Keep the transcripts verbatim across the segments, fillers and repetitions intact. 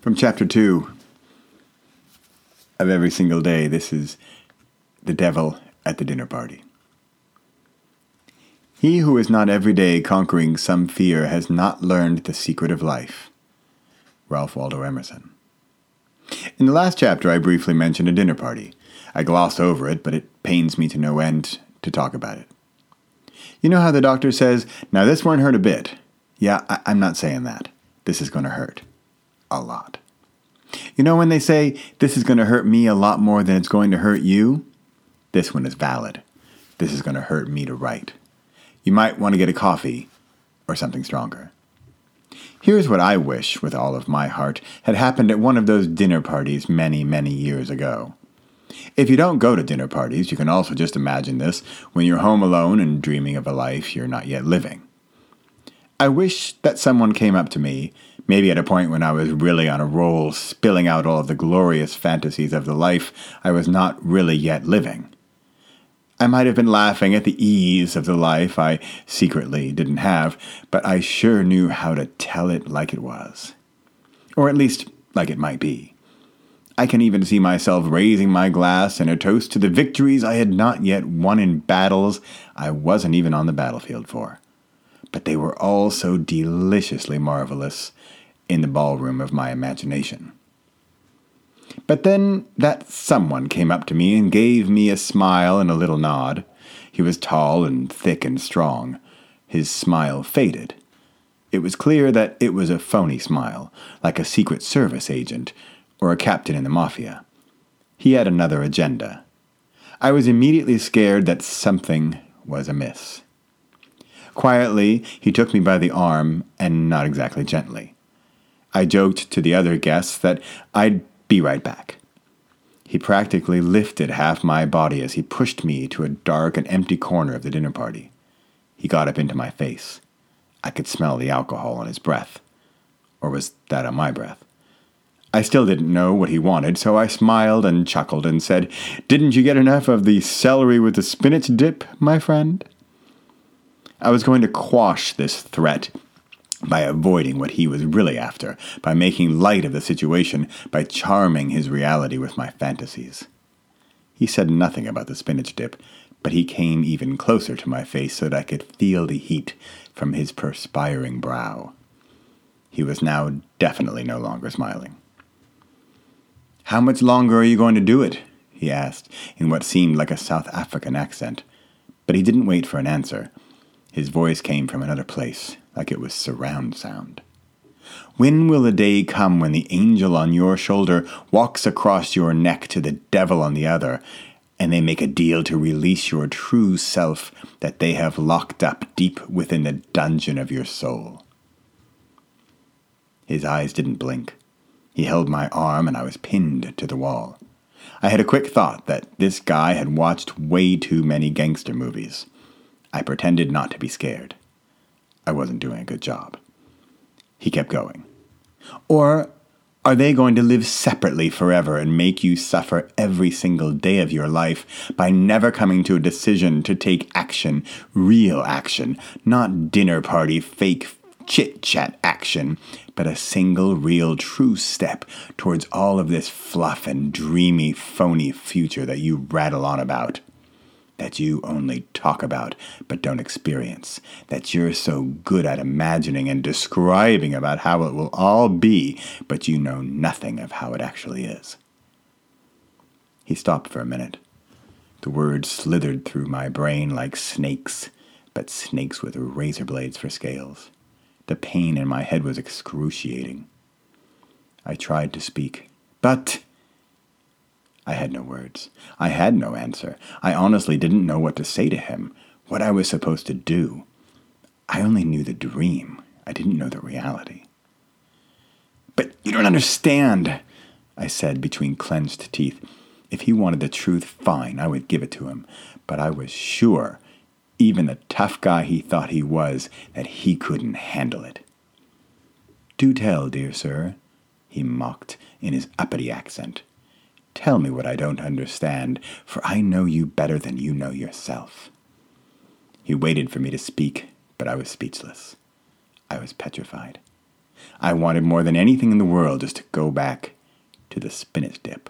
From chapter two of Every Single Day, this is The Devil at the Dinner Party. He who is not every day conquering some fear has not learned the secret of life. Ralph Waldo Emerson. In the last chapter, I briefly mentioned a dinner party. I glossed over it, but it pains me to no end to talk about it. You know how the doctor says, now this won't hurt a bit. Yeah, I- I'm not saying that. This is going to hurt. A lot. You know when they say, this is going to hurt me a lot more than it's going to hurt you? This one is valid. This is going to hurt me to write. You might want to get a coffee or something stronger. Here's what I wish, with all of my heart, had happened at one of those dinner parties many, many years ago. If you don't go to dinner parties, you can also just imagine this when you're home alone and dreaming of a life you're not yet living. I wish that someone came up to me, maybe at a point when I was really on a roll, spilling out all of the glorious fantasies of the life I was not really yet living. I might have been laughing at the ease of the life I secretly didn't have, but I sure knew how to tell it like it was. Or at least, like it might be. I can even see myself raising my glass in a toast to the victories I had not yet won in battles I wasn't even on the battlefield for. But they were all so deliciously marvelous in the ballroom of my imagination. But then that someone came up to me and gave me a smile and a little nod. He was tall and thick and strong. His smile faded. It was clear that it was a phony smile, like a Secret Service agent or a captain in the mafia. He had another agenda. I was immediately scared that something was amiss. Quietly, he took me by the arm, and not exactly gently. I joked to the other guests that I'd be right back. He practically lifted half my body as he pushed me to a dark and empty corner of the dinner party. He got up into my face. I could smell the alcohol on his breath. Or was that on my breath? I still didn't know what he wanted, so I smiled and chuckled and said, "Didn't you get enough of the celery with the spinach dip, my friend?" I was going to quash this threat by avoiding what he was really after, by making light of the situation, by charming his reality with my fantasies. He said nothing about the spinach dip, but he came even closer to my face so that I could feel the heat from his perspiring brow. He was now definitely no longer smiling. "How much longer are you going to do it?" he asked, in what seemed like a South African accent. But he didn't wait for an answer. His voice came from another place, like it was surround sound. "When will the day come when the angel on your shoulder walks across your neck to the devil on the other, and they make a deal to release your true self that they have locked up deep within the dungeon of your soul?" His eyes didn't blink. He held my arm, and I was pinned to the wall. I had a quick thought that this guy had watched way too many gangster movies. I pretended not to be scared. I wasn't doing a good job. He kept going. "Or are they going to live separately forever and make you suffer every single day of your life by never coming to a decision to take action, real action, not dinner party, fake chit-chat action, but a single, real, true step towards all of this fluff and dreamy, phony future that you rattle on about? That you only talk about but don't experience, that you're so good at imagining and describing about how it will all be, but you know nothing of how it actually is?" He stopped for a minute. The words slithered through my brain like snakes, but snakes with razor blades for scales. The pain in my head was excruciating. I tried to speak, but I had no words. I had no answer. I honestly didn't know what to say to him, what I was supposed to do. I only knew the dream. I didn't know the reality. "But you don't understand," I said between clenched teeth. If he wanted the truth, fine, I would give it to him. But I was sure, even the tough guy he thought he was, that he couldn't handle it. "Do tell, dear sir," he mocked in his uppity accent. "Tell me what I don't understand, for I know you better than you know yourself." He waited for me to speak, but I was speechless. I was petrified. I wanted more than anything in the world just to go back to the spinach dip.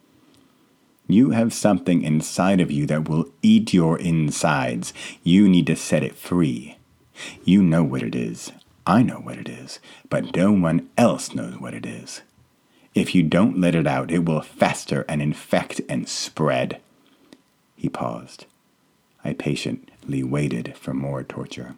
You have something inside of you that will eat your insides. You need to set it free. You know what it is. I know what it is, but no one else knows what it is. If you don't let it out, it will fester and infect and spread. He paused. I patiently waited for more torture.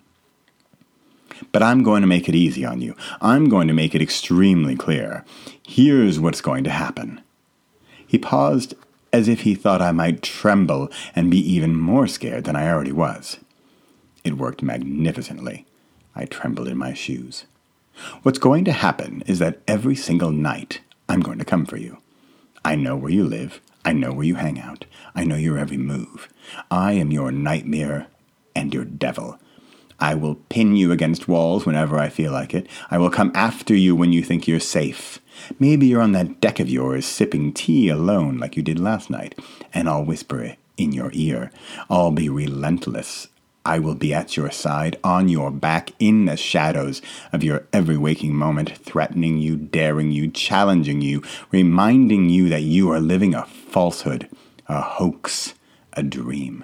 But I'm going to make it easy on you. I'm going to make it extremely clear. Here's what's going to happen. He paused as if he thought I might tremble and be even more scared than I already was. It worked magnificently. I trembled in my shoes. What's going to happen is that every single night, I'm going to come for you. I know where you live. I know where you hang out. I know your every move. I am your nightmare and your devil. I will pin you against walls whenever I feel like it. I will come after you when you think you're safe. Maybe you're on that deck of yours sipping tea alone like you did last night, and I'll whisper in your ear. I'll be relentless. I will be at your side, on your back, in the shadows of your every waking moment, threatening you, daring you, challenging you, reminding you that you are living a falsehood, a hoax, a dream.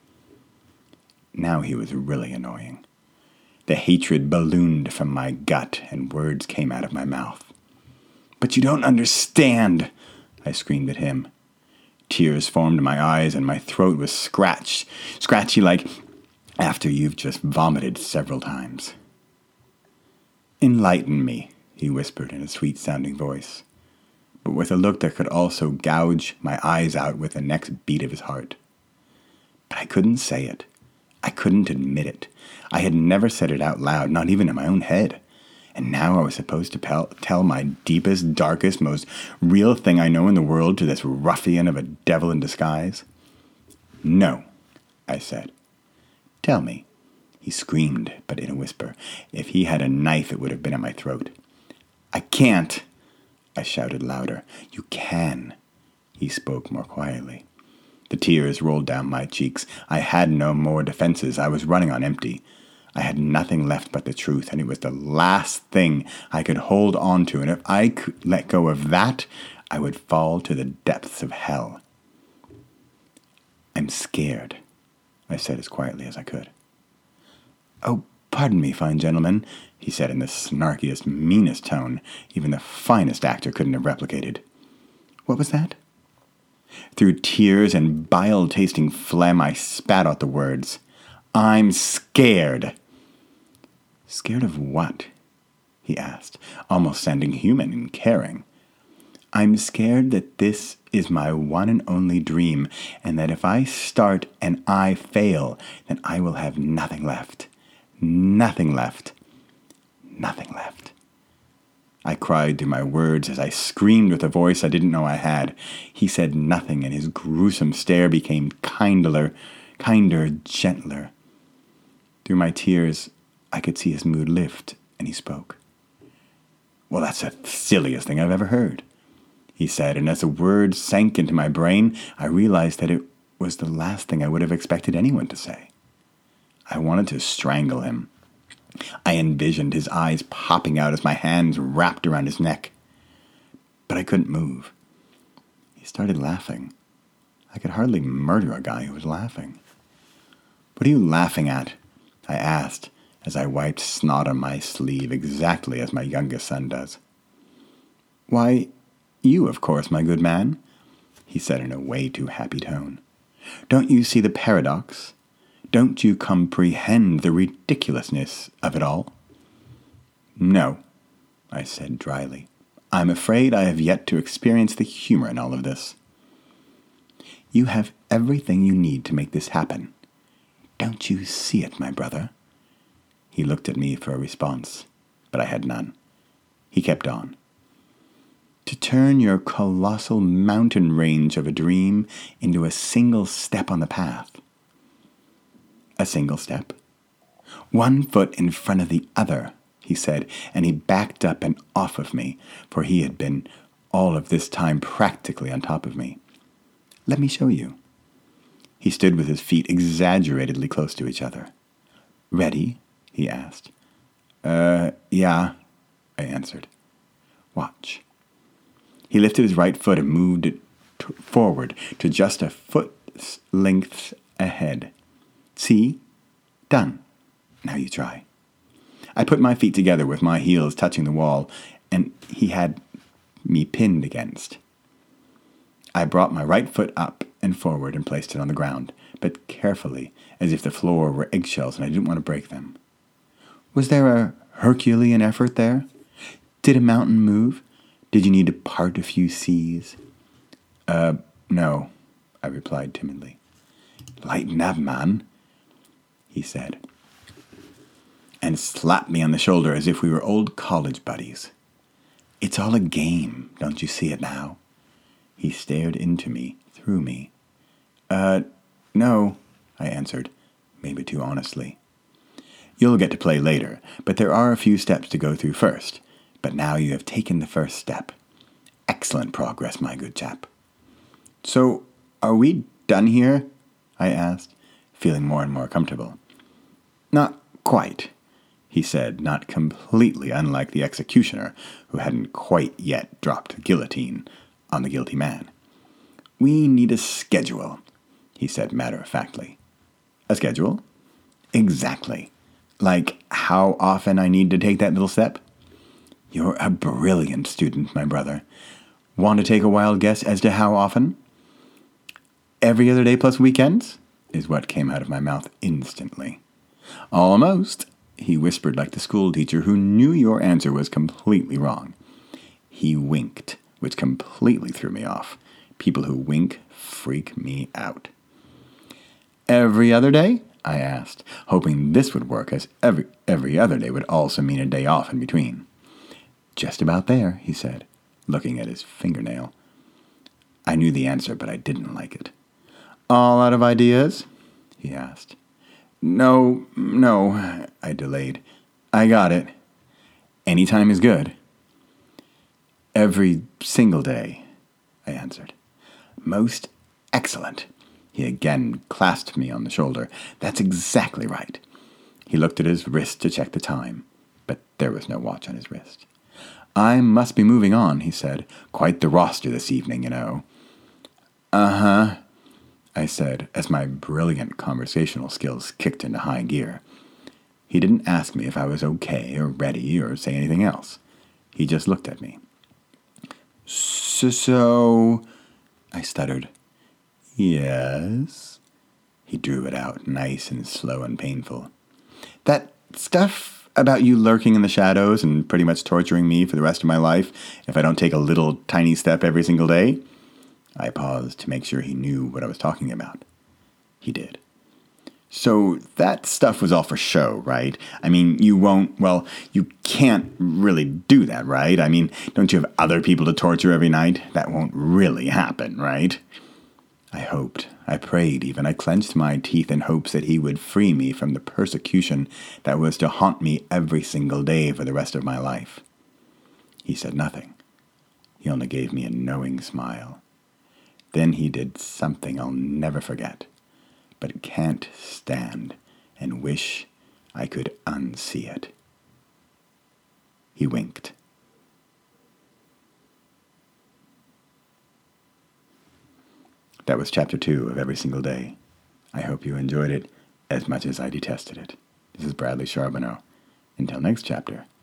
Now he was really annoying. The hatred ballooned from my gut, and words came out of my mouth. "But you don't understand," I screamed at him. Tears formed in my eyes, and my throat was scratched, scratchy like after you've just vomited several times. "Enlighten me," he whispered in a sweet-sounding voice, but with a look that could also gouge my eyes out with the next beat of his heart. But I couldn't say it. I couldn't admit it. I had never said it out loud, not even in my own head. And now I was supposed to pel- tell my deepest, darkest, most real thing I know in the world to this ruffian of a devil in disguise? "No," I said. "Tell me," he screamed, but in a whisper. If he had a knife, it would have been at my throat. "I can't," I shouted louder. "You can," he spoke more quietly. The tears rolled down my cheeks. I had no more defenses. I was running on empty. I had nothing left but the truth, and it was the last thing I could hold on to, and if I could let go of that, I would fall to the depths of hell. "I'm scared," I said as quietly as I could. "Oh, pardon me, fine gentleman," he said in the snarkiest, meanest tone even the finest actor couldn't have replicated. "What was that?" Through tears and bile-tasting phlegm, I spat out the words. "I'm scared." "Scared of what?" he asked, almost sounding human and caring. "I'm scared that this is my one and only dream, and that if I start and I fail, then I will have nothing left. Nothing left. Nothing left." I cried through my words as I screamed with a voice I didn't know I had. He said nothing, and his gruesome stare became kindler, kinder, gentler. Through my tears, I could see his mood lift, and he spoke. "Well, that's the silliest thing I've ever heard," he said, and as the words sank into my brain, I realized that it was the last thing I would have expected anyone to say. I wanted to strangle him. I envisioned his eyes popping out as my hands wrapped around his neck. But I couldn't move. He started laughing. I could hardly murder a guy who was laughing. "What are you laughing at?" I asked, as I wiped snot on my sleeve exactly as my youngest son does. "Why, you, of course, my good man," he said in a way too happy tone. "Don't you see the paradox? Don't you comprehend the ridiculousness of it all?" "No," I said dryly. "I'm afraid I have yet to experience the humor in all of this." "You have everything you need to make this happen. Don't you see it, my brother?" He looked at me for a response, but I had none. He kept on. "To turn your colossal mountain range of a dream into a single step on the path." "A single step?" "One foot in front of the other," he said, and he backed up and off of me, for he had been all of this time practically on top of me. "Let me show you." He stood with his feet exaggeratedly close to each other. "Ready?" he asked. Uh, yeah," I answered. Watch. He lifted his right foot and moved it t- forward to just a foot's length ahead. See? Done. Now you try. I put my feet together with my heels touching the wall, and he had me pinned against. I brought my right foot up and forward and placed it on the ground, but carefully, as if the floor were eggshells and I didn't want to break them. Was there a Herculean effort there? Did a mountain move? Did you need to part a few seas? Uh, no, I replied timidly. Lighten up, man, he said, and slapped me on the shoulder as if we were old college buddies. It's all a game, don't you see it now? He stared into me, through me. Uh, no, I answered, maybe too honestly. You'll get to play later, but there are a few steps to go through first. But now you have taken the first step. Excellent progress, my good chap. So, are we done here? I asked, feeling more and more comfortable. Not quite, he said, not completely unlike the executioner, who hadn't quite yet dropped the guillotine on the guilty man. We need a schedule, he said matter-of-factly. A schedule? Exactly. Like how often I need to take that little step? You're a brilliant student, my brother. Want to take a wild guess as to how often? Every other day plus weekends, is what came out of my mouth instantly. Almost, he whispered like the schoolteacher who knew your answer was completely wrong. He winked, which completely threw me off. People who wink freak me out. Every other day? I asked, hoping this would work, as every every other day would also mean a day off in between. Just about there, he said, looking at his fingernail. I knew the answer, but I didn't like it. All out of ideas? He asked. No, no, I delayed. I got it. Any time is good. Every single day, I answered. Most excellent. He again clasped me on the shoulder. That's exactly right. He looked at his wrist to check the time, but there was no watch on his wrist. I must be moving on, he said. Quite the roster this evening, you know. Uh-huh, I said, as my brilliant conversational skills kicked into high gear. He didn't ask me if I was okay or ready or say anything else. He just looked at me. So, I stuttered. Yes? He drew it out, nice and slow and painful. That stuff about you lurking in the shadows and pretty much torturing me for the rest of my life if I don't take a little tiny step every single day? I paused to make sure he knew what I was talking about. He did. So that stuff was all for show, right? I mean, you won't, well, you can't really do that, right? I mean, don't you have other people to torture every night? That won't really happen, right? I hoped, I prayed even, I clenched my teeth in hopes that he would free me from the persecution that was to haunt me every single day for the rest of my life. He said nothing. He only gave me a knowing smile. Then he did something I'll never forget, but can't stand and wish I could unsee it. He winked. That was chapter two of Every Single Day. I hope you enjoyed it as much as I detested it. This is Bradley Charbonneau. Until next chapter.